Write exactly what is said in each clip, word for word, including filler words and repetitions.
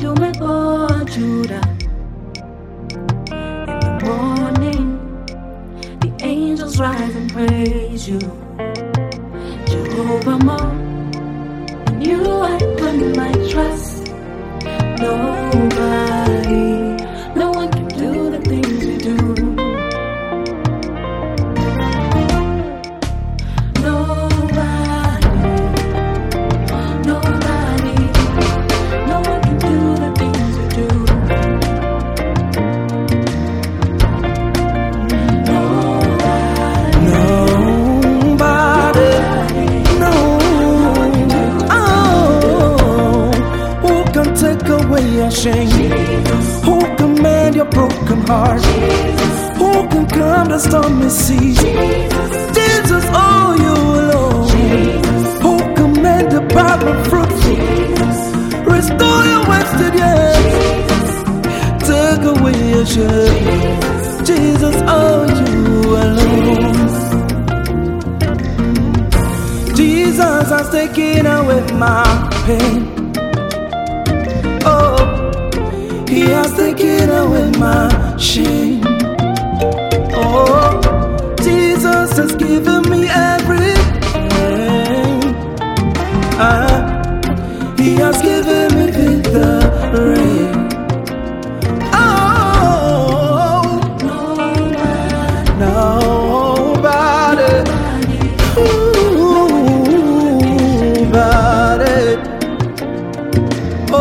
do me for Judah. In the morning, the angels rise and praise you. Jehovah Mo, in you I put my trust. Nobody, no one can do the things you do. Nobody, nobody, no one can do the things you do. Nobody, nobody, no. Oh, who can take away your shame? Jesus. Who can mend your broken heart? Jesus. Who can calm the stormy sea? Jesus. Jesus, oh, you alone. Jesus. Who can mend the barren fruit? Jesus. Restore your wasted years. Take away your shame. Jesus, oh, you alone. Jesus has taken away my pain. Oh, He has taken away my shame. Oh, Jesus has given me everything. Ah, He has given me victory. Oh, nobody, nobody. Oh,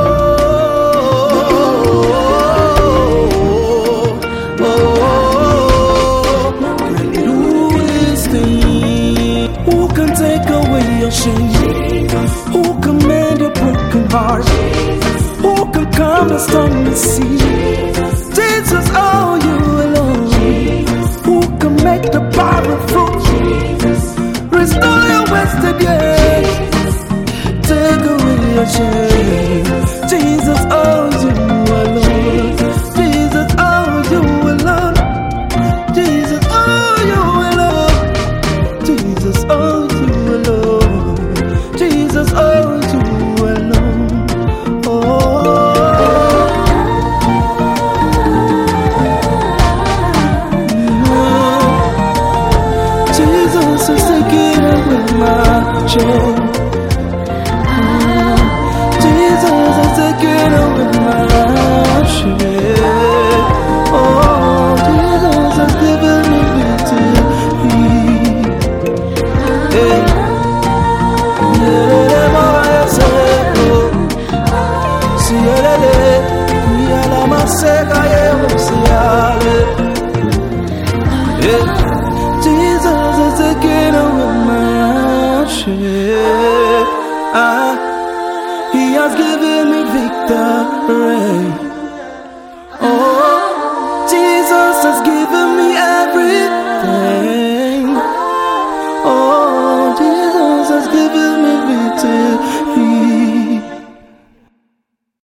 oh, can do this thing. Who can take away your shame? Who can mend your broken heart? Who can calm the stormy sea? Jesus, oh, you alone. Who can make the barren fruit? Restore your wasted years. Take away your shame. Jesus, oh, you alone. Jesus, oh, you alone. Jesus, oh, you alone. Jesus, oh, you alone. Jesus, oh, you alone. Oh, Jesus is taking away my shame. Jesus is taking away my shame. Oh, Jesus has given me victory. Hey. Jesus is taking away my shame.